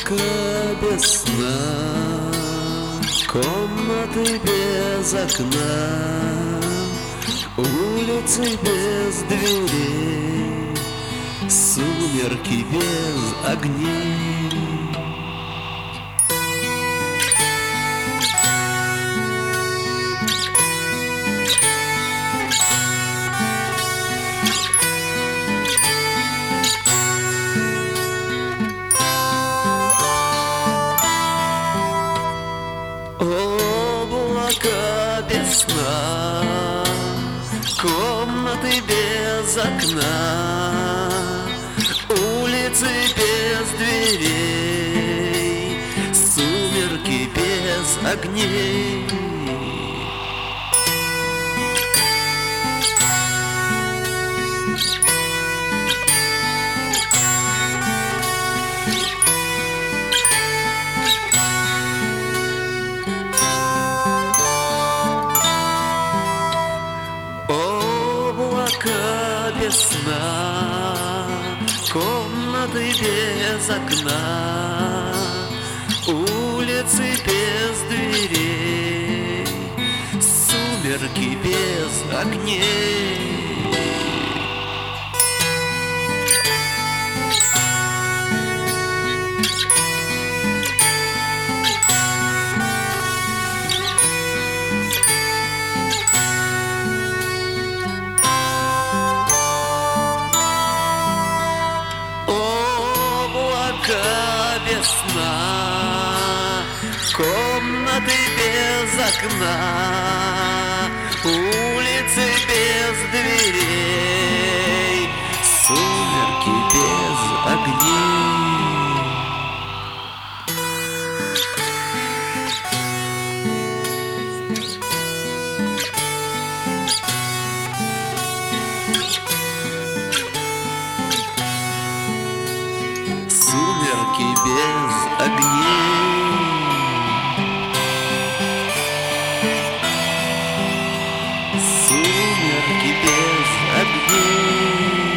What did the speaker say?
без сна, комнаты без окна, улицы без дверей, сумерки без огней. Облака без сна, комнаты без окна, улицы без дверей, сумерки без огней. Облака без сна, комнаты без окна, улицы без дверей, сумерки без огней. Облака без сна, комнаты без окна, улицы без дверей, сумерки без огней. Сумерки без огней. Сумерки без огней.